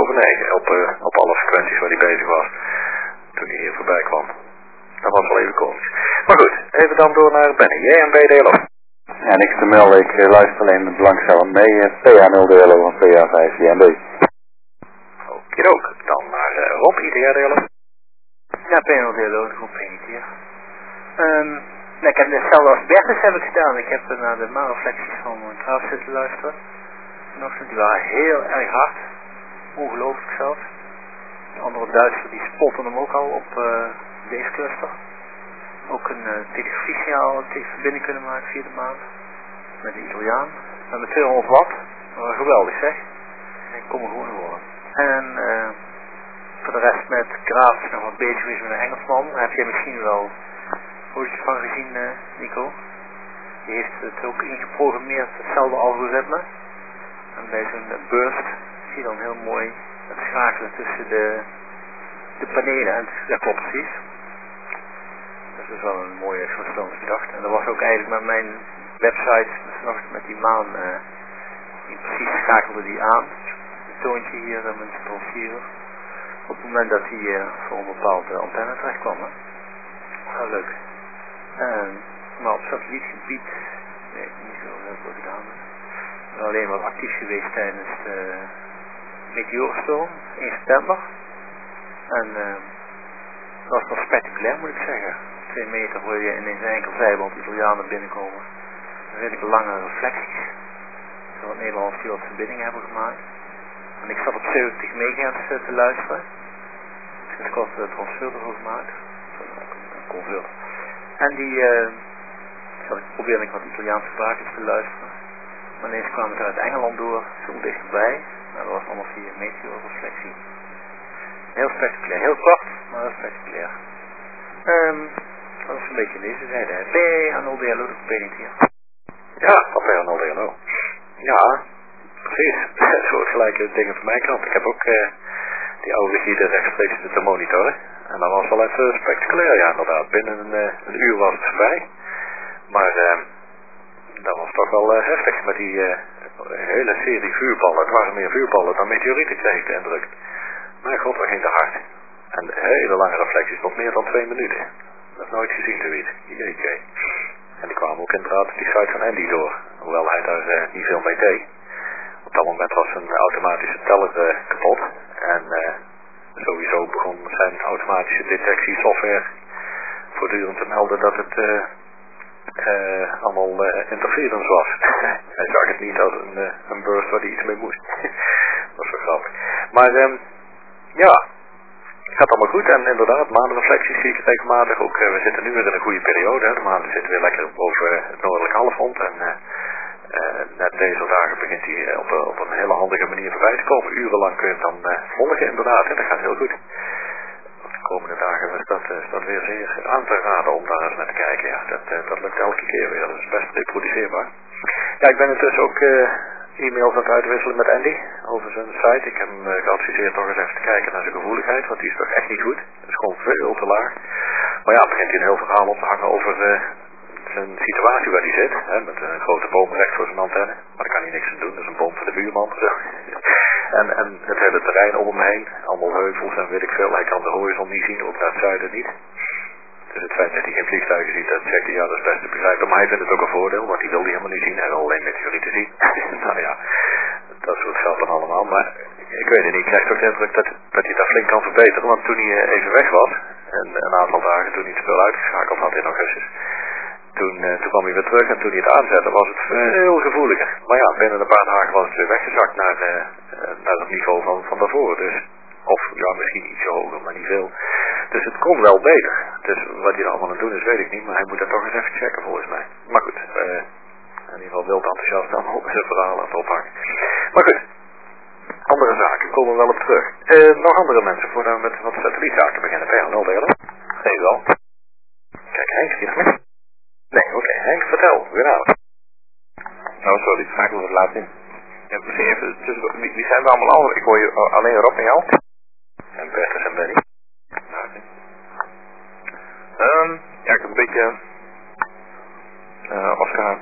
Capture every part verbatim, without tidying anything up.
over negen op, uh, op alle frequenties waar hij bezig was. Toen hij hier voorbij kwam. Dat was wel even komisch. Maar goed, even dan door naar Benny. J M B D L O. Ja, niks te melden. Ik uh, luister alleen met belangstellend mee. Uh, P A nul D L O van P A vijf J M B. Okidook. Dan naar uh, Rob, I T R D L O. Ja, P A nul D L O, de groep één hier. Um, nou, ik heb hetzelfde als Bertus heb ik gedaan. Ik heb uh, naar de maanreflecties van mijn trouw zitten luisteren. Vanochtend, die waren heel erg hard. Ongelooflijk zelfs. De andere Duitser die spotten hem ook al op uh, deze cluster. Ook een uh, telegrafiesignaal tegen verbinding kunnen maken via de maan. Met de Italiaan. En met tweehonderd watt. Uh, geweldig zeg. Ik kom er gewoon horen. En uh, voor de rest met Graaf nog wat bezig is met een Engelsman. Daar heb je misschien wel foto's van gezien, uh, Nico. Die heeft het ook ingeprogrammeerd, hetzelfde algoritme. En bij zo'n uh, burst zie je dan heel mooi het schakelen tussen de, de panelen. En dat klopt precies. Dat is wel een mooie verstandsgedachte. En dat was ook eigenlijk met mijn website, vanochtend met die maan, uh, die precies schakelde die aan. Het toontje hier uh, met de transceiver. Op het moment dat hij uh, voor een bepaalde antenne terecht kwam. Hè. Heel leuk. Uh, maar op satellietgebied, nee, niet zo heel veel gedaan. Ik ben alleen wat actief geweest tijdens de meteorstorm in september. En uh, dat was nog spectaculair, moet ik zeggen. Twee meter voor je in een enkel zijband Italianen binnenkomen. Redelijk lange reflecties. Zoals Nederlanders die wat verbindingen hebben gemaakt. En ik zat op zeventig megahertz te luisteren. Dus ik had de transfer ervoor gemaakt. Een converter. En die, uh, zat ik probeerde ik wat Italiaanse spraakjes te luisteren. Maar ineens kwam het uit Engeland door, zo dichterbij. Maar dat was allemaal via meteorreflectie. Heel spectaculair, heel kort, maar heel spectaculair. Um, dat is een beetje deze zijde. P A nul D L O, dat ben ik hier. Ja, van P A nul D L O. Ja, precies. Soortgelijke dingen van mijn kant. Ik heb ook uh, die oude rigide rechtstreeks zitten monitoren. En dat was wel even spectaculair, ja inderdaad. Binnen een, uh, een uur was het voorbij. Maar uh, dat was toch wel uh, heftig met die uh, hele serie vuurballen. Het waren meer vuurballen dan meteorieten, kreeg ik de indruk. Maar god, dat ging te hard. En hele lange reflecties, tot meer dan twee minuten. Dat heb ik nooit gezien, zoiets. Jeetje. En die kwamen ook inderdaad die site van Andy door. Hoewel hij daar uh, niet veel mee deed. Op dat moment was een automatische teller uh, kapot. En uh, sowieso begon zijn automatische detectiesoftware voortdurend te melden dat het uh, uh, allemaal uh, interference was. Hij zag het niet als een, uh, een burst waar hij iets mee moest. Dat was wel grappig. Maar um, ja, het gaat allemaal goed. En inderdaad, maanreflecties zie ik regelmatig. Ook, uh, we zitten nu weer in een goede periode. Hè. De maanden zitten weer lekker boven uh, het noordelijke halfrond. En uh, uh, net deze dagen begint hij uh, op, uh, op een hele handige manier voorbij te komen. Urenlang kun je hem dan uh, volgen inderdaad. En dat gaat heel goed. De komende dagen is dat, uh, is dat weer zeer aan te raden om daar eens naar te kijken. Ja, dat, uh, dat lukt elke keer weer. Dat is best reproduceerbaar. Ja, ik ben intussen ook uh, e-mails aan het uitwisselen met Andy over zijn site. Ik heb hem uh, geadviseerd nog eens even te kijken naar zijn gevoeligheid, want die is toch echt niet goed. Het is gewoon veel te laag. Maar ja, begint hij een heel verhaal op te hangen over uh, zijn situatie waar hij zit. Hè, met een grote boom recht voor zijn antenne. Maar daar kan hij niks aan doen, dat is een boom voor de buurman. Zo. en, en het hele terrein om hem heen, allemaal heuvels en weet ik veel. Hij kan de horizon niet zien, ook naar het zuiden niet. Dus het feit dat hij geen vliegtuigen ziet, dat zegt hij, ja, dat is best te begrijpen. Maar hij vindt het ook een voordeel, want hij wil die helemaal niet zien. Hij wil alleen meteorieten zien. Nou ja, dat soort geld dan allemaal. Maar ik weet het niet, ik krijg toch de indruk dat, dat hij dat flink kan verbeteren. Want toen hij even weg was, en een aantal dagen toen hij te veel uitgeschakeld had in augustus, toen, uh, toen kwam hij weer terug en toen hij het aanzette was het veel gevoeliger. Maar ja, binnen een paar dagen was het weer weggezakt naar, uh, naar het niveau van, van daarvoor. Dus, of ja, misschien ietsje hoger, maar niet veel. Dus het kon wel beter. Dus wat hij er allemaal aan het doen is, weet ik niet. Maar hij moet dat toch eens even checken volgens mij. Maar goed, uh, in ieder geval wild enthousiast dan ook zijn verhaal aan het ophangen. Maar goed, andere zaken komen we wel op terug. Uh, nog andere mensen, voordat we met wat satellietzaken beginnen. P A nul D L O. Nee, wel. Kijk, Henk, is het mee? Nee, oké. Okay. Henk, vertel. Goedenavond. Oh, sorry, ik schakel het laat in. Ja, misschien even tussen, wie, wie zijn we allemaal al? Ik hoor je uh, alleen Rob en jou. En Bertus en Benny. Nou, okay. um, ja, ik heb een beetje uh, Oscar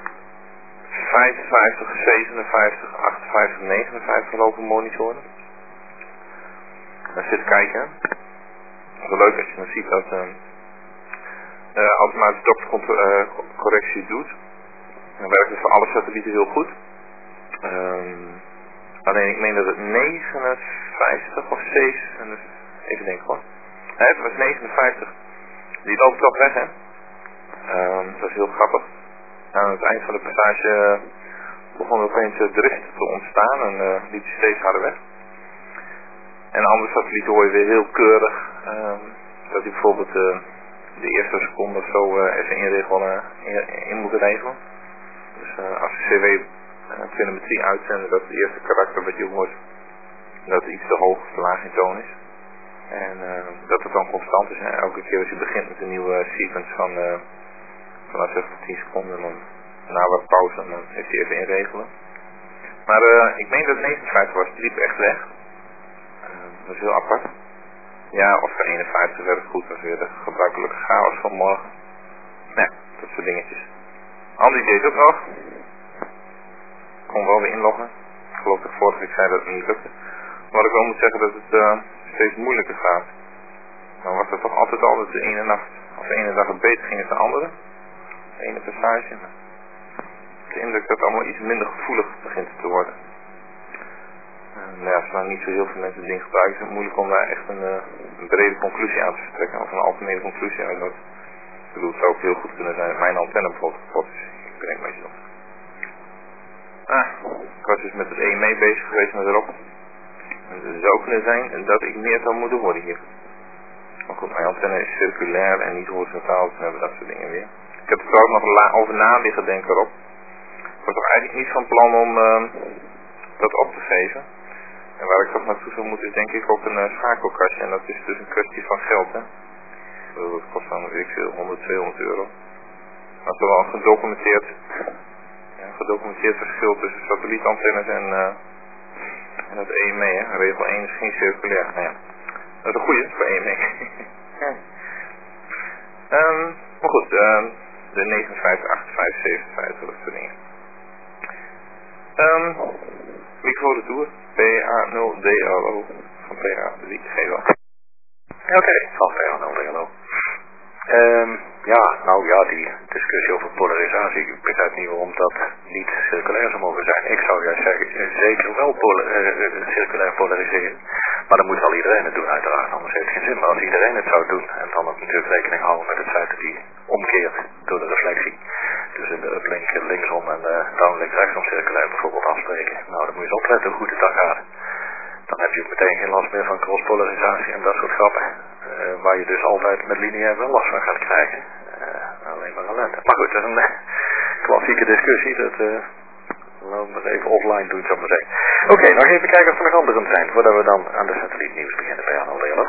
vijfenvijftig, zevenenvijftig, achtenvijftig, negenenvijftig lopen monitoren. naar zit kijken. Het is wel leuk als je dan ziet dat uh, uh, automatische dokterscorrectie uh, doet. Dan werkt het voor alle satellieten heel goed. Um, alleen ik meen dat het negenenvijftig of zeven, even denken hoor. Nee, het was negenenvijftig. Die loopt toch weg, hè. Um, dat is heel grappig. Aan het eind van de passage begon er opeens uh, drift te ontstaan en uh, liep hij steeds harder weg. En een andere satelliet hoor je weer heel keurig um, dat hij bijvoorbeeld uh, de eerste seconde of zo uh, even inregel, uh, in, in moet regelen. Dus uh, als de C W uh, telemetrie uitzenden dat het eerste karakter wat je hoort, dat het iets te hoog of te laag in toon is. En uh, dat het dan constant is. Hè? Elke keer als je begint met een nieuwe sequence van, uh, vanaf zeg tien seconden, dan na wat pauze, dan heeft hij even inregelen. Maar uh, ik meen dat het negenenvijftig was, het liep echt weg. Uh, dat is heel apart. Ja, of voor eenenvijftig werd het goed, dat is weer de gebruikelijke chaos van morgen. Nee, dat soort dingetjes. Andy deed het ook nog. Ik kon wel weer inloggen. Ik geloof dat ik vorige week zei dat het niet lukte. Maar ik wel moet zeggen dat het uh, steeds moeilijker gaat. Dan was het toch altijd al dat de ene nacht, als de ene dag het beter ging dan de andere. De ene passage. De indruk dat het allemaal iets minder gevoelig begint te worden. En ja, als nou niet zo heel veel mensen het ding gebruiken, is het moeilijk om daar echt een, uh, een brede conclusie aan te vertrekken. Of een algemene conclusie uit dat. Ik bedoel, het zou ook heel goed kunnen zijn dat mijn antenne bijvoorbeeld kapot is. Ik bedenk mij zo. Ah, ik was dus met het E M E bezig geweest met erop. En het zou kunnen zijn dat ik meer zou moeten worden hier. Maar goed, mijn antenne is circulair en niet horizontaal, dus dan hebben we dat soort dingen weer. Ik heb er trouwens nog la over na liggen denken erop. Ik was toch eigenlijk niet van plan om uh, dat op te geven. En waar ik toch naartoe zou moeten is denk ik ook een uh, schakelkastje. En dat is dus een kwestie van geld, hè. Dat kost dan weet ik veel, honderd, tweehonderd euro. Maar het is wel een gedocumenteerd, ja, gedocumenteerd verschil tussen satellietantennes en, uh, en het E M E, hè. Regel één is geen circulair. Nou ja, dat is een goeie voor E M E. ja. um, maar goed, uh, de negenenvijftig, achtenvijftig, zevenenvijftig, dat soort dingen. Um, micro de Tour, P A nul D L O van P A, de Wiek, geen wat. Oké, okay, van P A nul D L O. Um, ja, nou ja, die discussie over polarisatie, ik begrijp niet waarom dat niet circulair zou mogen zijn. Ik zou juist zeggen, zeker wel pola uh, circulair polariseren. Maar dan moet wel iedereen het doen uiteraard, anders heeft het geen zin. Maar als iedereen het zou doen, en dan ook natuurlijk rekening houden met het feit dat hij omkeert door de reflectie. Dus in de uplink linksom en de downlink rechtsom circulair bijvoorbeeld afspreken. Nou, dan moet je eens opletten hoe goed het dan gaat. Dan heb je ook meteen geen last meer van crosspolarisatie en dat soort grappen. Uh, waar je dus altijd met lineair wel last van gaat krijgen. Uh, alleen maar ellende. Maar goed, dat is een uh, klassieke discussie. Dat uh, laten we even offline doen, zou ik maar zeggen. Oké, okay, nog even kijken of er nog anderen zijn. Voordat we dan aan de satellietnieuws beginnen bij Arno Lelo.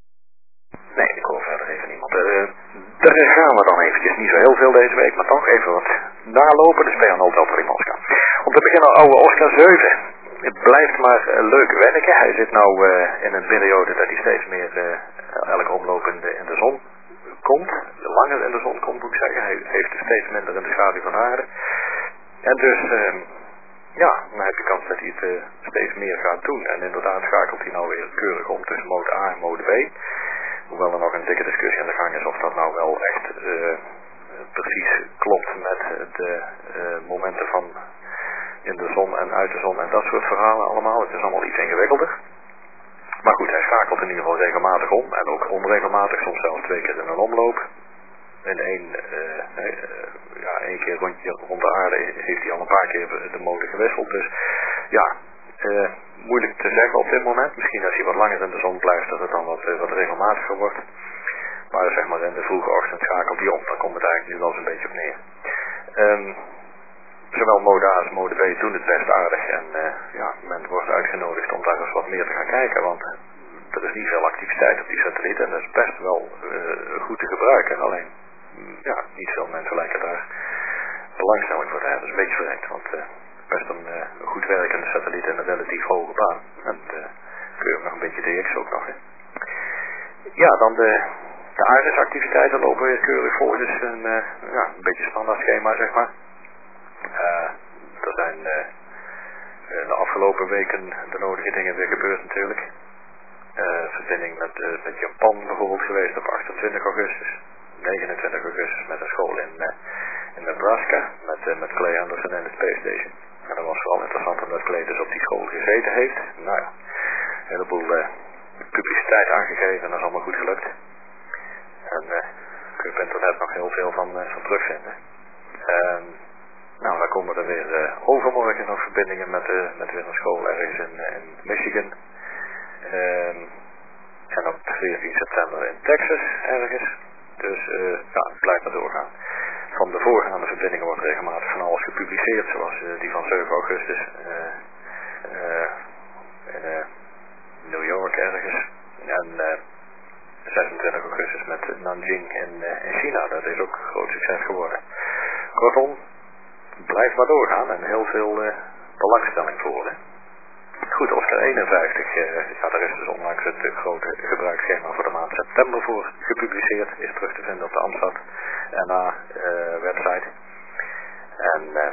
Nee, ik hoor verder even niemand. Uh, daar gaan we dan eventjes. Niet zo heel veel deze week, maar toch even wat nalopen. Dus bij Arno Delta in Oscar. Om te beginnen oude Oscar zeven. Het blijft maar uh, leuk werken. Hij zit nou uh, in een periode dat hij steeds meer uh, elke omloop in de, in de zon komt. Langer in de zon komt, moet ik zeggen. Hij heeft steeds minder in de schaduw van aarde. En dus, uh, ja, dan heb je kans dat hij het uh, steeds meer gaat doen. En inderdaad schakelt hij nou weer keurig om tussen mode A en mode B. Hoewel er nog een dikke discussie aan de gang is of dat nou wel echt uh, precies klopt met de uh, momenten van in de zon en uit de zon en dat soort verhalen allemaal. Het is allemaal iets ingewikkelder. Maar goed, hij schakelt in ieder geval regelmatig om. En ook onregelmatig, soms zelfs twee keer in een omloop. In één, uh, uh, ja, één keer rondje rond de aarde heeft hij al een paar keer de mode gewisseld. Dus ja, uh, moeilijk te zeggen op dit moment. Misschien als hij wat langer in de zon blijft dat het dan wat, uh, wat regelmatiger wordt. Maar zeg maar in de vroege ochtend schakelt hij om. Dan komt het eigenlijk nu wel eens een beetje op neer. Um, Zowel mode A als mode B doen het best aardig en uh, ja, men wordt uitgenodigd om daar eens wat meer te gaan kijken, want er is niet veel activiteit op die satelliet en dat is best wel uh, goed te gebruiken. Alleen, ja, niet veel mensen lijken daar belangstelling voor te hebben. Dat is een beetje vreemd, want uh, best een uh, goed werkende satelliet in een relatief hoge baan. En uh, kun je ook nog een beetje D X ook nog in. Ja, dan de, de aardesactiviteiten lopen weer keurig volgens een, uh, ja, een beetje standaard schema, zeg maar. Uh, er zijn uh, de afgelopen weken de nodige dingen weer gebeurd natuurlijk. Uh, verbinding met, uh, met Japan bijvoorbeeld geweest op achtentwintig augustus. negenentwintig augustus met een school in, uh, in Nebraska met, uh, met Clay Anderson en de Space Station. En dat was vooral interessant omdat Clay dus op die school gezeten heeft. Nou ja, een heleboel uh, publiciteit aangegeven en dat is allemaal goed gelukt. En uh, kun je op internet nog heel veel van, uh, van terugvinden. Um, nou, dan komen er weer uh, overmorgen nog verbindingen met, uh, met weer een school ergens in, uh, in Michigan. Um, en op veertien september in Texas ergens. Dus uh, ja, het blijft maar doorgaan. Van de voorgaande verbindingen wordt regelmatig van alles gepubliceerd, zoals uh, die van zeven augustus uh, uh, in uh, New York ergens. En uh, zesentwintig augustus met Nanjing in, uh, in China. Dat is ook een groot succes geworden. Kortom, blijft maar doorgaan en heel veel uh, belangstelling voor. Hè. Goed, Oscar eenenvijftig, uh, ja, daar is dus onlangs het uh, grote gebruiksschema voor de maand september voor gepubliceerd. Is terug te vinden op de Amstad N A uh, website. En uh,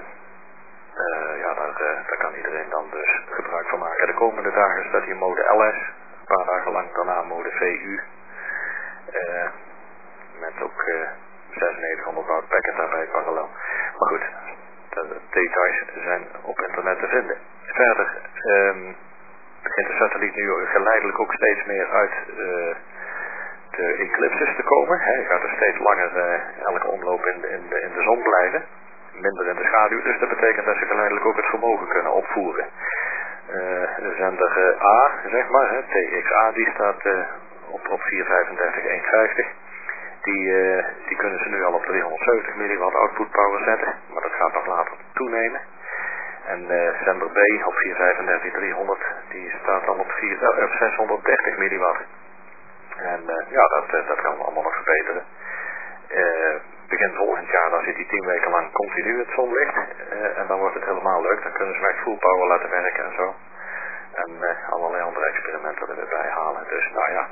uh, ja, daar, uh, daar kan iedereen dan dus gebruik van maken. De komende dagen staat hier mode L S, een paar dagen lang daarna mode V U. Uh, met ook uh, zesennegentighonderd watt packet daarbij parallel. Maar goed, de details zijn op internet te vinden. Verder um, begint de satelliet nu geleidelijk ook steeds meer uit uh, de eclipses te komen. Hij gaat er steeds langer uh, elke omloop in de, in, de, in de zon blijven. Minder in de schaduw, dus dat betekent dat ze geleidelijk ook het vermogen kunnen opvoeren. Uh, zender uh, A, zeg maar, hè, T X A, die staat uh, op, op vierhonderdvijfendertig honderdvijftig. Die, uh, die kunnen ze nu al op driehonderdzeventig milliwatt output power zetten, maar dat gaat nog later toenemen. En uh, zender B op vierhonderdvijfendertig driehonderd, die staat al op, vier, uh, op zeshonderddertig milliwatt. En uh, ja, dat, uh, dat kan allemaal nog verbeteren. Uh, begin volgend jaar, dan zit hij tien weken lang continu het zonlicht. Uh, en dan wordt het helemaal leuk, dan kunnen ze echt full power laten werken en zo. En uh, allerlei andere experimenten er weer bij halen. Dus nou ja,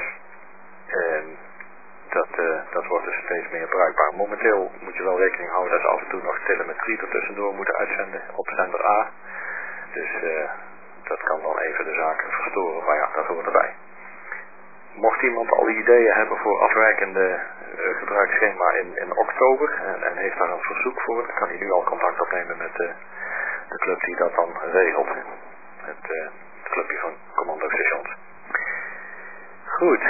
uh, dat, uh, dat wordt dus steeds meer bruikbaar. Momenteel moet je wel rekening houden dat ze af en toe nog telemetrie er tussendoor moeten uitzenden op zender A. Dus uh, dat kan dan even de zaken verstoren, maar ja, dat hoort erbij. Mocht iemand al ideeën hebben voor afwijkende uh, gebruiksschema in, in oktober en, en heeft daar een verzoek voor, dan kan hij nu al contact opnemen met uh, de club die dat dan regelt. Het, uh, het clubje van commandostations. Goed,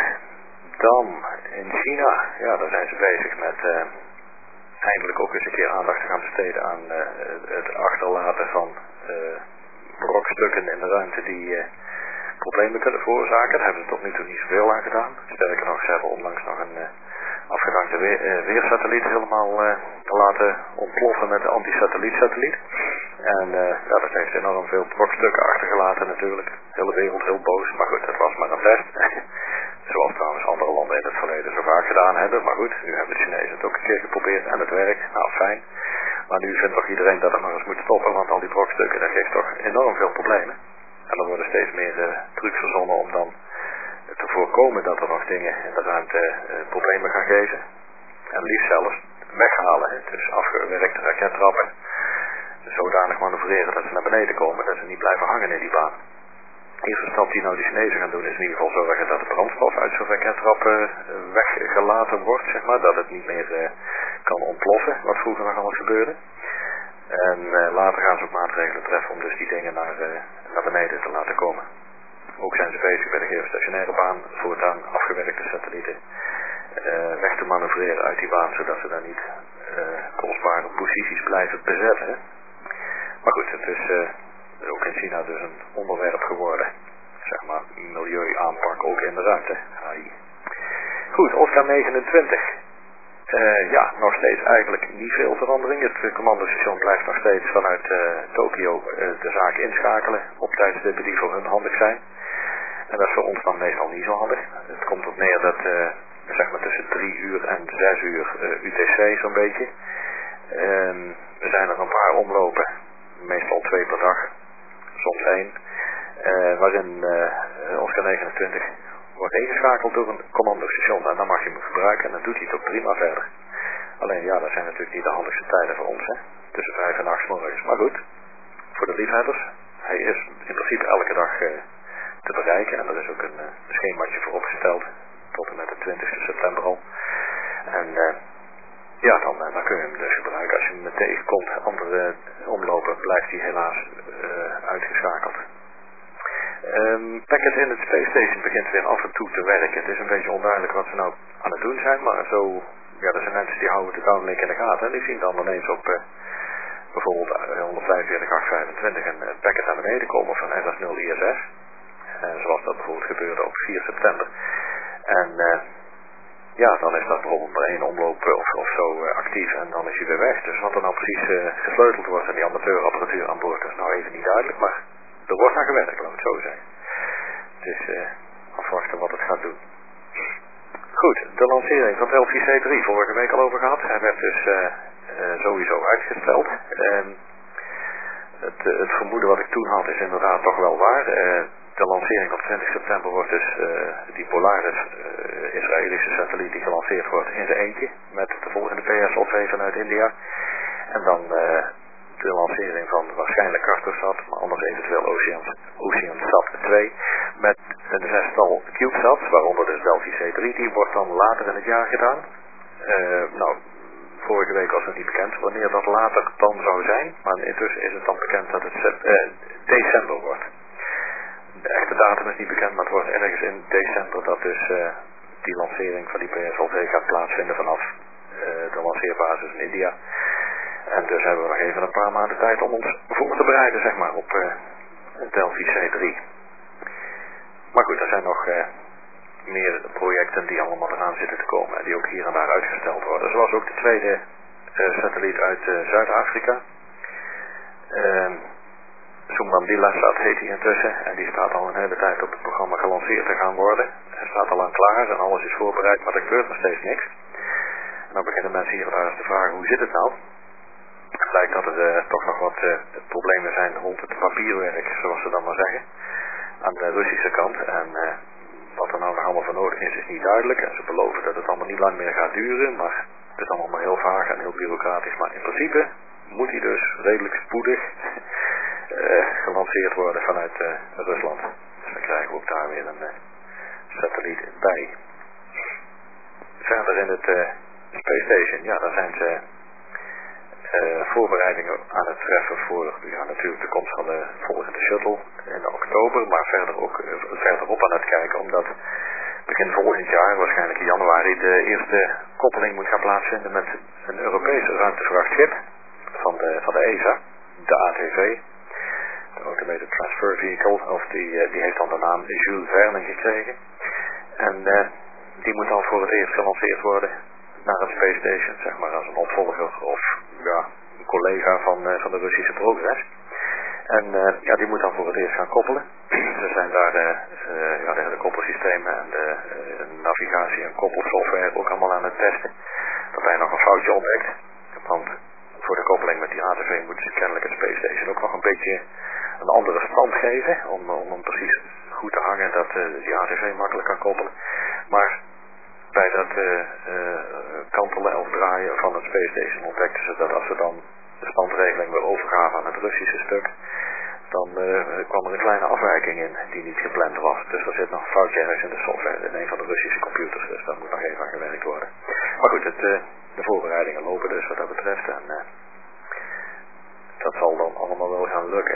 dan in China, ja, daar zijn ze bezig met uh, eindelijk ook eens een keer aandacht te gaan besteden aan uh, het achterlaten van uh, brokstukken in de ruimte die uh, problemen kunnen veroorzaken. Daar hebben ze tot nu toe niet zoveel aan gedaan. Sterker nog, ze hebben onlangs nog een uh, afgedankte weer, uh, weersatelliet helemaal uh, laten ontploffen met de anti-satelliet-satelliet. En uh, ja, dat heeft enorm veel brokstukken achtergelaten natuurlijk. De hele wereld heel boos, maar goed, dat was maar een test. Zoals trouwens andere landen in het verleden zo vaak gedaan hebben. Maar goed, nu hebben de Chinezen het ook een keer geprobeerd en het werkt. Nou, fijn. Maar nu vindt toch iedereen dat het nog eens moet stoppen, want al die brokstukken, dat geeft toch enorm veel problemen. En er worden steeds meer uh, trucs verzonnen om dan te voorkomen dat er nog dingen in de ruimte uh, problemen gaan geven. En liefst zelfs weghalen. Hè. Dus afgewerkte rakettrappen zodanig manoeuvreren dat ze naar beneden komen, dat ze niet blijven hangen in die baan. De eerste stap die nou de Chinezen gaan doen is in ieder geval zorgen dat de brandstof uit zo'n rakettrap uh, weggelaten wordt, zeg maar. Dat het niet meer uh, kan ontploffen, wat vroeger nog allemaal gebeurde. En uh, later gaan ze ook maatregelen treffen om dus die dingen naar, uh, naar beneden te laten komen. Ook zijn ze bezig bij de geostationaire baan voortaan afgewerkte satellieten uh, weg te manoeuvreren uit die baan, zodat ze daar niet uh, kostbare posities blijven bezetten. Maar goed, het is uh, ook in China dus een onderwerp geworden. Zeg maar, milieuaanpak ook in de ruimte. Ai. Goed, Oscar negenentwintig. Uh, ja, nog steeds eigenlijk niet veel verandering. Het uh, commandostation blijft nog steeds vanuit uh, Tokio uh, de zaak inschakelen op tijdstippen die voor hun handig zijn. En dat is voor ons dan meestal niet zo handig. Het komt op neer dat uh, zeg maar tussen drie uur en zes uur uh, U T C zo'n beetje. Uh, er zijn er een paar omlopen, meestal twee per dag, soms één, uh, waarin uh, Oscar negenentwintig wordt ingeschakeld door een commandostation. En dan mag je hem gebruiken en dan doet hij het ook prima verder. Alleen ja, dat zijn natuurlijk niet de handigste tijden voor ons, hè. Tussen vijf en acht morgens. Maar goed, voor de liefhebbers, hij is in principe elke dag uh, te bereiken. En er is ook een uh, schemaatje voor opgesteld, tot en met de twintigste september al. En uh, ja, dan, uh, dan kun je hem dus gebruiken. Als je hem tegenkomt, andere omlopen, blijft hij helaas uh, uitgeschakeld. Um, Packet in het Space Station begint weer af en toe te werken. Het is een beetje onduidelijk wat ze nou aan het doen zijn, maar zo, ja, er zijn mensen die houden de downlink in de gaten en die zien dan ineens op uh, bijvoorbeeld honderdvijfenveertig acht vijfentwintig een uh, packet naar beneden komen van S S nul I S S. Uh, zoals dat bijvoorbeeld gebeurde op vier september. En uh, ja, dan is dat bijvoorbeeld maar één omloop of, of zo uh, actief en dan is hij weer weg. Dus wat er nou precies uh, gesleuteld wordt aan die amateurapparatuur aan boord, dat is nou even niet duidelijk, maar er wordt aan gewerkt, laat het zo zijn. Dus uh, afwachten wat het gaat doen. Goed, de lancering van L V C drie, vorige week al over gehad. Hij werd dus uh, uh, sowieso uitgesteld. Uh, het, uh, het vermoeden wat ik toen had is inderdaad toch wel waar. Uh, de lancering op twintig september wordt dus uh, die Polaris uh, Israëlische satelliet die gelanceerd wordt in zijn eentje. Met de volgende P S L V vanuit India. En dan uh, de lancering van waarschijnlijk Cartosat, maar anders eventueel Ocean, OceanSat twee. Met een zestal CubeSats, waaronder dus de L V C drie, die wordt dan later in het jaar gedaan. Uh, nou, vorige week was het niet bekend wanneer dat later dan zou zijn, maar intussen is het dan bekend dat het uh, december wordt. De echte datum is niet bekend, maar het wordt ergens in december dat dus uh, die lancering van die P S L V gaat plaatsvinden vanaf uh, de lanceerbasis in India. En dus hebben we nog even een paar maanden tijd om ons voor te bereiden, zeg maar, op uh, het L V C drie. Maar goed, er zijn nog uh, meer projecten die allemaal eraan zitten te komen en die ook hier en daar uitgesteld worden. Zoals ook de tweede uh, satelliet uit uh, Zuid-Afrika. Uh, Sumbambila-sat heet hij intussen en die staat al een hele tijd op het programma gelanceerd te gaan worden. Hij staat al lang klaar en alles is voorbereid, maar er gebeurt nog steeds niks. En dan beginnen mensen hier en daar eens te vragen, hoe zit het nou? Het blijkt dat er uh, toch nog wat uh, problemen zijn rond het papierwerk, zoals ze dan maar zeggen, aan de Russische kant. En uh, wat er nou nog allemaal voor nodig is, is niet duidelijk. En ze beloven dat het allemaal niet lang meer gaat duren, maar het is allemaal maar heel vaag en heel bureaucratisch. Maar in principe moet hij dus redelijk spoedig uh, gelanceerd worden vanuit uh, Rusland. Dus dan krijgen we ook daar weer een uh, satelliet bij. Verder in het uh, Space Station, ja, daar zijn ze Uh, voorbereidingen aan het treffen voor ja, natuurlijk de komst van de volgende shuttle in oktober, maar verder ook uh, verderop aan het kijken, omdat begin volgend jaar, waarschijnlijk in januari, de eerste koppeling moet gaan plaatsvinden met een Europese ruimtevrachtschip van de, van de E S A, de A T V, de Automated Transfer Vehicle, of die, uh, die heeft dan de naam Jules Verne gekregen. En uh, die moet dan voor het eerst gelanceerd worden naar het Space Station, zeg maar als een opvolger of ja, een collega van, uh, van de Russische Progress. En uh, ja, die moet dan voor het eerst gaan koppelen. Ze zijn daar de, uh, ja, de hele koppelsystemen en de uh, navigatie en koppelsoftware ook allemaal aan het testen. Dat hij nog een foutje ontdekt. Want voor de koppeling met die A T V moeten ze kennelijk het Space Station ook nog een beetje een andere stand geven. Om, om hem precies goed te hangen dat uh, die A T V makkelijk kan koppelen. Maar bij dat uh, uh, kantelen of draaien van het Space Station ontdekten ze dat als ze dan de standregeling weer overgaven aan het Russische stuk, dan uh, kwam er een kleine afwijking in die niet gepland was. Dus er zit nog een foutje ergens in de software in een van de Russische computers, dus daar moet nog even aan gewerkt worden. Maar goed, het, uh, de voorbereidingen lopen dus wat dat betreft en uh, dat zal dan allemaal wel gaan lukken.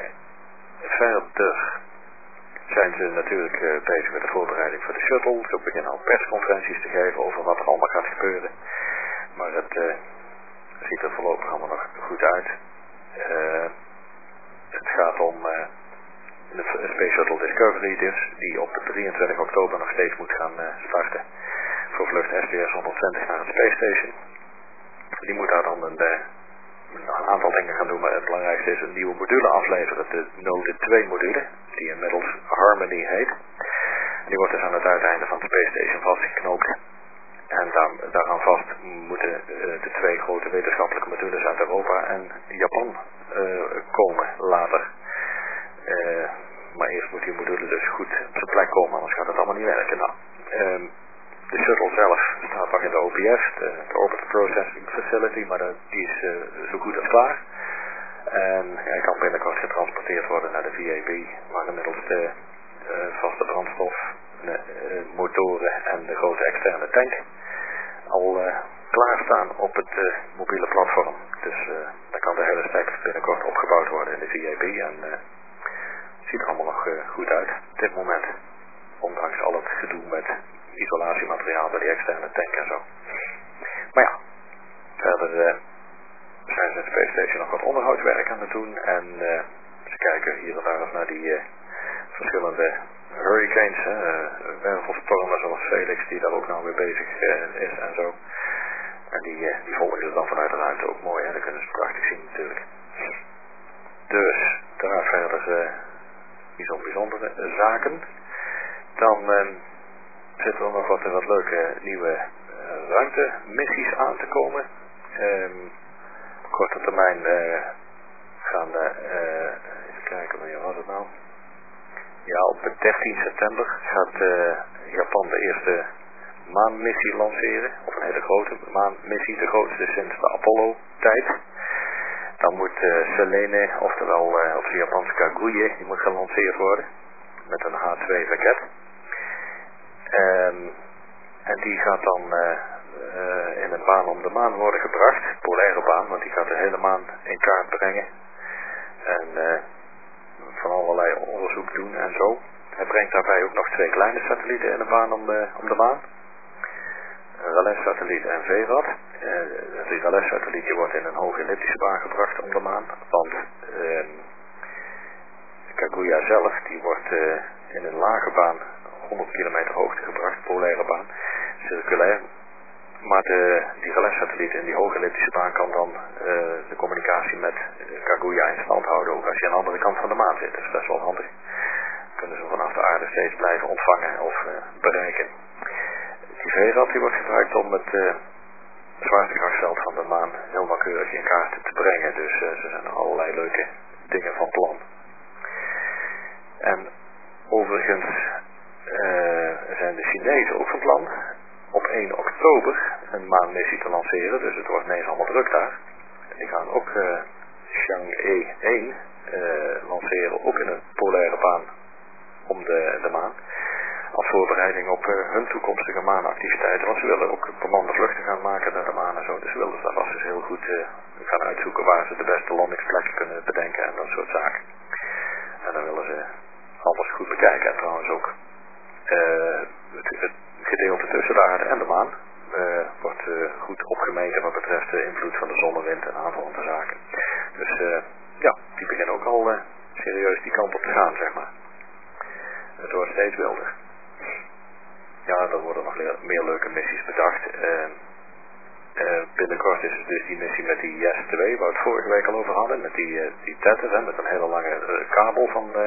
Verder zijn ze natuurlijk uh, bezig met de voorbereiding voor de shuttle. Ze beginnen al persconferenties te geven over wat er allemaal gaat gebeuren. Maar het uh, ziet er voorlopig allemaal nog goed uit. Uh, het gaat om uh, de Space Shuttle Discovery dus, die op drieëntwintig oktober nog steeds moet gaan uh, starten. Voor vlucht S T S honderdtwintig naar het Space Station. Die moet daar dan een, uh, een aantal dingen gaan doen, maar het belangrijkste is een nieuwe module afleveren. De Node twee module, die inmiddels Harmony heet. Die wordt dus aan het uiteinde van de Space Station vastgeknoopt. En daar, daaraan vast moeten uh, de twee grote wetenschappelijke modules uit Europa en Japan uh, komen later. Uh, maar eerst moet die module dus goed op zijn plek komen, anders gaat het allemaal niet werken. Nou, uh, de shuttle zelf staat nog in de O P F, de, de Orbital Processing Facility, maar de, die is uh, zo goed als klaar. En hij kan binnenkort getransporteerd worden naar de V A B, maar inmiddels de uh, vaste brandstof, uh, motoren en de grote externe tank al uh, klaarstaan op het uh, mobiele platform. Dus uh, dan kan de hele stack binnenkort opgebouwd worden in de V I P en uh, het ziet er allemaal nog uh, goed uit op dit moment. Ondanks al het gedoe met isolatiemateriaal bij die externe tank en zo. Maar ja, verder uh, zijn ze in Space Station nog wat onderhoudswerk aan het doen en uh, ze kijken hier en daar eens naar die uh, verschillende hurricanes, uh, wervelstormen zoals Felix die daar ook nou weer bezig uh, is en zo. En die, uh, die volgen ze dan vanuit de ruimte ook mooi, hè? Dat kunnen ze prachtig zien natuurlijk. Dus daar verder uh, bijzonder bijzondere uh, zaken. Dan uh, zitten er nog wat, wat leuke nieuwe uh, ruimtemissies aan te komen. Um, op korte termijn uh, gaan we, uh, even kijken, wanneer was het nou? Ja, op dertien september gaat uh, Japan de eerste maanmissie lanceren. Of een hele grote maanmissie, de grootste sinds de Apollo-tijd. Dan moet uh, Selene, oftewel uh, op de Japanse Kaguya, die moet gelanceerd worden. Met een H twee raket. Um, en die gaat dan uh, uh, in een baan om de maan worden gebracht. Polaire baan, want die gaat de hele maan in kaart brengen. En uh, van allerlei onderzoek doen en zo. Hij brengt daarbij ook nog twee kleine satellieten in de baan om de, om de maan. Een R L S-satelliet en V RAD. Uh, die R L S-satellietje wordt in een hoge elliptische baan gebracht om de maan. Want uh, Kaguya zelf, die wordt uh, in een lage baan honderd kilometer hoogte gebracht, polaire baan, circulair. Maar de, die R L S-satelliet in die hoge elliptische baan kan dan uh, de communicatie met Kaguya in stand houden, ook als je aan de andere kant van de maan zit. Dat is best wel handig. Kunnen ze vanaf de aarde steeds blijven ontvangen of uh, bereiken. Die V RAD die wordt gebruikt om het uh, zwaartekrachtveld van de maan heel nauwkeurig in kaart te brengen. Dus uh, er zijn allerlei leuke dingen van plan. En overigens uh, zijn de Chinezen ook van plan op één oktober een maanmissie te lanceren. Dus het wordt ineens allemaal druk daar. En die gaan ook uh, Chang'e één uh, lanceren, ook in een polaire baan om de, de maan. Als voorbereiding op uh, hun toekomstige maanactiviteiten. Want ze willen ook bemande vluchten gaan maken naar de maan en zo. Dus ze willen daar vast eens heel goed uh, gaan uitzoeken waar ze de beste landingsplekken kunnen bedenken en dat soort zaken. En dan willen ze alles goed bekijken. En trouwens ook uh, het, het gedeelte tussen de aarde en de maan uh, wordt uh, goed opgemeten wat betreft de invloed van de zonnewind en aanvullende zaken. Dus uh, ja, die beginnen ook al uh, serieus die kant op te gaan, zeg maar. Het wordt steeds wilder. Ja, er worden nog le- meer leuke missies bedacht. Uh, uh, binnenkort is het dus die missie met die Yes twee, waar we het vorige week al over hadden. Met die, uh, die tether, hè, met een hele lange uh, kabel van uh,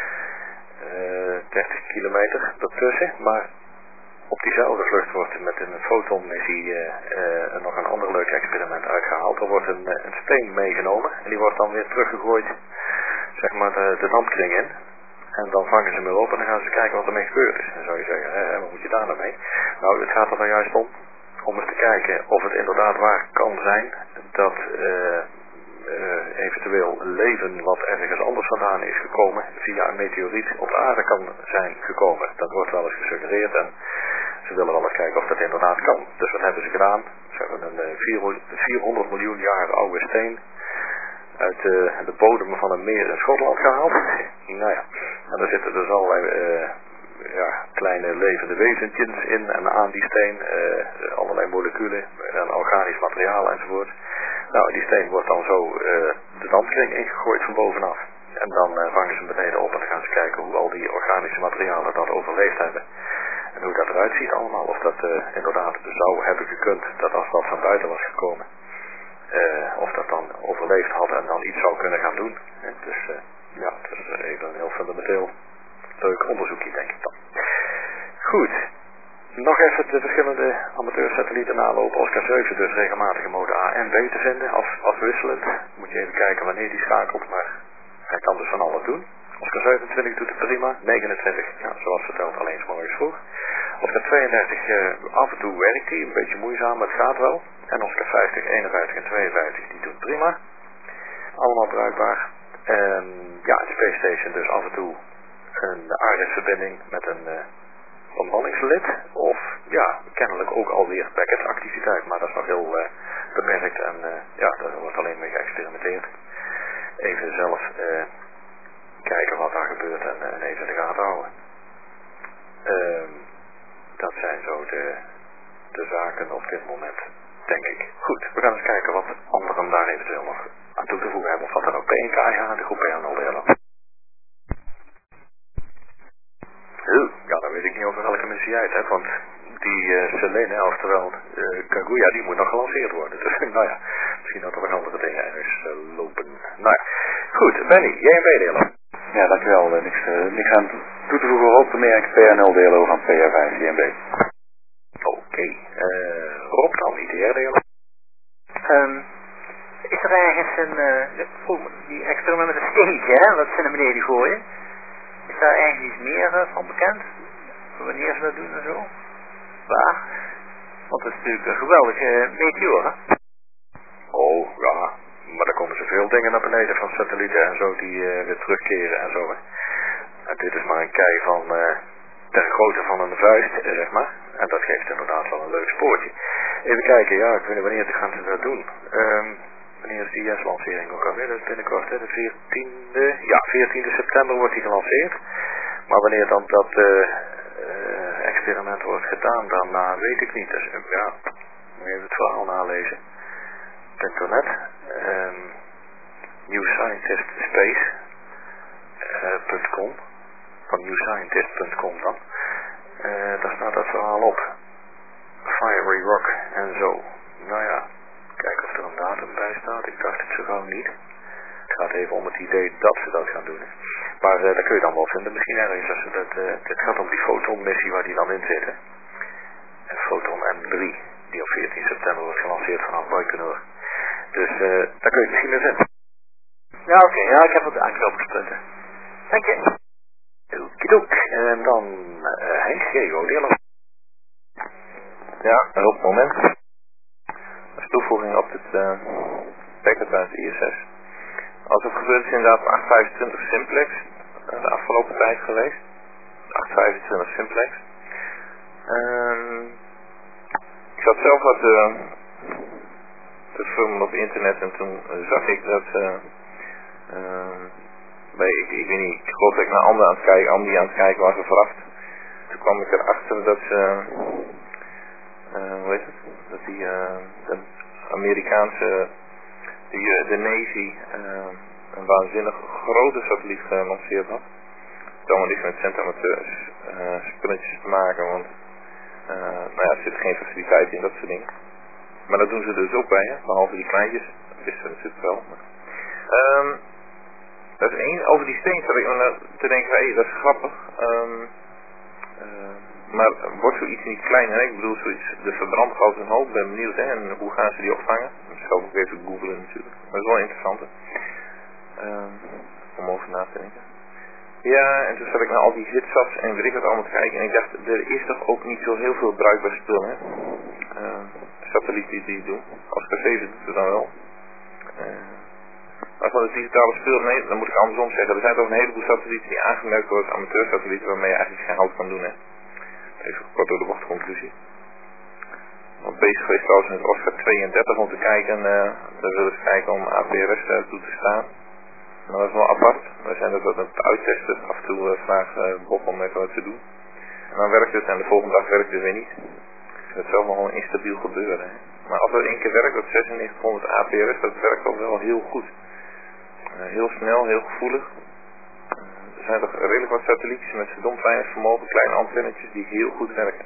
uh, dertig kilometer ertussen. Maar op diezelfde vlucht wordt met een fotonmissie uh, uh, nog een ander leuk experiment uitgehaald. Er wordt een, uh, een steen meegenomen en die wordt dan weer teruggegooid, zeg maar, de, de dampkring in. En dan vangen ze hem weer op en dan gaan ze kijken wat ermee gebeurd is. En dan zou je zeggen, hé, wat moet je daar nou mee? Nou, het gaat er dan juist om, om eens te kijken of het inderdaad waar kan zijn dat uh, uh, eventueel leven wat ergens anders vandaan is gekomen, via een meteoriet op de aarde kan zijn gekomen. Dat wordt wel eens gesuggereerd en ze willen wel eens kijken of dat inderdaad kan. Dus wat hebben ze gedaan? Ze hebben een uh, vierhonderd miljoen jaar oude steen uit de, de bodem van een meer in Schotland gehaald. Nou ja, en daar zitten dus allerlei uh, ja, kleine levende wezentjes in en aan die steen, uh, allerlei moleculen en organisch materiaal enzovoort. Nou, die steen wordt dan zo uh, de dampkring ingegooid van bovenaf. En dan uh, vangen ze hem beneden op en dan gaan ze kijken hoe al die organische materialen dat overleefd hebben. En hoe dat eruit ziet allemaal. Of dat uh, inderdaad zou hebben gekund dat als dat van buiten was gekomen. Uh, of dat dan overleefd had en dan iets zou kunnen gaan doen. En dus uh, ja, dat is even een heel fundamenteel leuk onderzoekje, denk ik dan. Goed. Nog even de verschillende amateursatellieten nalopen. Oscar zeven dus regelmatig in mode A en B te vinden, af, afwisselend. Moet je even kijken wanneer die schakelt, maar hij kan dus van alles doen. Oscar zevenentwintig doet het prima, negenentwintig, ja, zoals verteld, alleen 's morgens vroeg. Oscar tweeëndertig, uh, af en toe werkt hij, een beetje moeizaam, maar het gaat wel. En Oscar vijftig, eenenvijftig en tweeënvijftig, die doen prima. Allemaal bruikbaar. Um, ja, de Space Station dus af en toe een aardverbinding met een uh, ontmanningslid. Of ja, kennelijk ook alweer packetactiviteit, maar dat is nog heel uh, beperkt en uh, ja, daar wordt alleen mee geëxperimenteerd. Even zelf uh, kijken wat daar gebeurt en, uh, en even in de gaten houden. Uh, dat zijn zo de, de zaken op dit moment, denk ik. Goed, we gaan eens kijken wat anderen daar eventueel nog aan toe te voegen hebben. Of wat dan ook P N K H, de groep P N L D L. Ja, dan weet ik niet over welke missie jij het hebt, want die uh, Selene, oftewel uh, Kaguya, die moet nog gelanceerd worden. Dus nou ja, misschien dat er nog andere dingen ergens uh, lopen. Nou ja, goed, Benny, J M B delen. Ja, dankjewel. Uh, niks, uh, niks aan toe te voegen op, meer P N L delen van P R vijf J M B. Oké, okay. uh, Rob dan, I T R delen. Um, is er ergens een, uh, die experiment met een steentje, hè, wat ze naar beneden gooien? Is daar ergens iets meer uh, van bekend? Wanneer ze dat doen en zo? Waar? Want dat is natuurlijk een geweldige uh, meteor, hè? Oh, ja. Maar er komen zoveel dingen naar beneden van satellieten en zo die uh, weer terugkeren en zo, hè. En dit is maar een kei van uh, ter grootte van een vuist, uh, zeg maar. En dat geeft inderdaad wel een leuk spoortje. Even kijken, ja, ik weet niet wanneer gaan ze dat doen. Um, wanneer is die I S-lancering ook alweer? Dat is binnenkort, hè, de veertiende. Ja, veertiende september wordt die gelanceerd. Maar wanneer dan dat uh, uh, experiment wordt gedaan, dan uh, weet ik niet. Dus ja, moet even het verhaal nalezen. Op internet. Um, New Scientist Space. Uh, .com. Van new scientist punt com dan. Uh, daar staat dat verhaal op. Fiery Rock en zo. Nou ja, kijk of er een datum bij staat. Ik dacht het zo gauw niet. Het gaat even om het idee dat ze dat gaan doen. Hè. Maar uh, dat kun je dan wel vinden. Misschien ergens als ze dat... Uh, het gaat om die fotonmissie waar die dan in zit. Hè. En Foton M drie. Die op veertien september wordt gelanceerd vanaf Baikonur. Dus uh, daar kun je het misschien weer vinden. Ja, oké. Okay. Ja, ik heb wat aanknopingspunten. Dank je. Okidoek. En dan uh, Henk, Geo, delen. Ja, een moment. Als toevoeging op het uh, packet uit I S S. Als het gebeurt is inderdaad op acht vijfentwintig simplex uh, de afgelopen tijd geweest. acht vijfentwintig simplex. Um, ik zat zelf wat uh, te filmen op internet en toen uh, zag ik dat uh, uh, bij, ik, ik weet niet, ik geloof dat ik naar Andy aan het kijken, Andy aan het kijken was gevraagd. Toen kwam ik erachter dat ze, uh, hoe heet het, dat die uh, de Amerikaanse, die, uh, de Navy, uh, een waanzinnig grote satelliet gelanceerd had. Het allemaal niks met centamateurs, uh, spulletjes te maken, want uh, nou ja, er zit geen faciliteit in, dat soort dingen. Maar dat doen ze dus ook bij, hè, behalve die kleintjes, dat wisten we natuurlijk wel. Maar, um, dat is één, over die steen zat ik uh, te denken, hé, hey, dat is grappig. Um, uh, maar wordt zoiets niet kleiner, hè? Ik bedoel, zoiets, de verbrandt als een hoop, ben benieuwd, hè, en hoe gaan ze die opvangen? Dat zal ik ook even googlen natuurlijk, dat is wel interessant, hè? Um, om over na te denken. Ja, en toen zat ik naar al die hitsats en weet ik wat allemaal te kijken en ik dacht, er is toch ook niet zo heel veel bruikbaar spul, hè? Uh, satellieten die die doen, als K zeven doet het dan wel. Uh, Als van het digitale speel, nee, dan moet ik andersom zeggen. Er zijn toch een heleboel satellieten die aangemerkt worden als amateursatellieten waarmee je eigenlijk geen hout kan doen, hè. Even kort door de bocht conclusie. Wat bezig geweest trouwens met Oscar tweeëndertig om te kijken, uh, daar willen ze kijken om A P R S uh, toe te staan. Maar dat is wel apart. We zijn dat aan het uittesten. Af en toe uh, vraagt uh, Bob om even wat te doen. En dan werkt het en de volgende dag werkt het weer niet. Dat is zelf nogal een instabiel gebeuren, hè. Maar als het één keer werkt, dat zesennegentighonderd A P R S, dat werkt al wel heel goed. Uh, heel snel, heel gevoelig. Uh, er zijn toch redelijk wat satellietjes met verdomd weinig vermogen, kleine antennetjes die heel goed werken.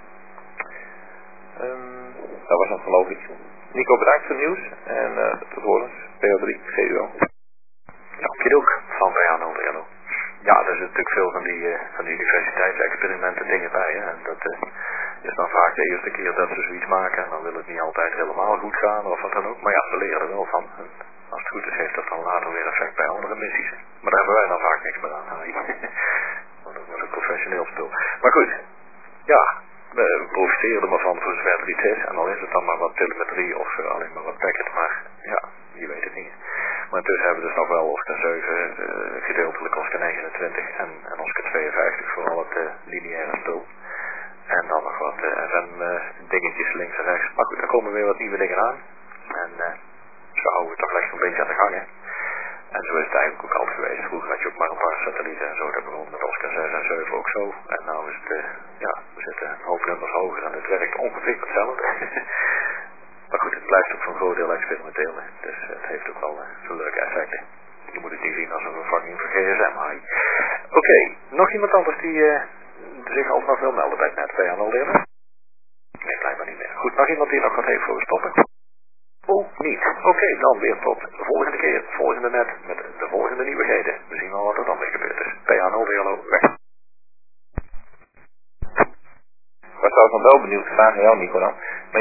Um, dat was dan geloof ik. Nico, bedankt voor het nieuws en uh, tot horens. P O drie, G U L. Ja, okidook, van bij aan over hallo. Ja, er zitten natuurlijk veel van die, uh, van die universiteitsexperimenten dingen bij. Hè? En dat uh, is dan vaak de eerste keer dat ze zoiets maken. En dan wil het niet altijd helemaal goed gaan of wat dan ook. Maar ja, ze leren er wel van. En als het goed is, heeft dat dan later weer effect bij andere missies. Maar daar hebben wij dan vaak niks meer aan. Want dat wordt een professioneel spul. Maar goed, ja, we profiteren er maar van voor zover het iets is. En dan is het dan maar wat telemetrie of uh, alleen maar wat packet. Maar ja, je weet het niet. Maar intussen hebben we dus nog wel Oscar zeven, uh, gedeeltelijk Oscar negenentwintig en, en Oscar tweeënvijftig, vooral het uh, lineaire spul. En dan nog wat uh, F M uh, dingetjes links en rechts. Maar goed, er komen weer wat nieuwe dingen aan. En uh, zo houden we toch echt een beetje aan de gang, hè. En zo is het eigenlijk ook altijd geweest. Vroeger had je ook maar een paar satellieten en zo. Dat begon met Oscar zes en zeven ook zo. En nou is het, uh, ja, we zitten een hoop nummers hoger en het werkt ongeveer hetzelfde. Maar goed, het blijft ook voor een groot deel experimenteel. Hè. Dus uh, het heeft ook wel uh, zo'n leuke effecten. Je moet het niet zien als een vervanging voor G S M. Oké, okay. Nog iemand anders die uh, zich alsnog wil melden bij het net P A nul delen? Nee, blijkbaar niet meer. Goed, nog iemand die nog wat heeft voor stoppen? Oh, niet. Oké, okay, dan weer tot de volgende keer, het volgende net, met de volgende nieuwigheden. We zien wel wat er dan weer gebeurd is. P A nul delen, weg. Ik was trouwens nog wel benieuwd, vraag aan jou Nico dan.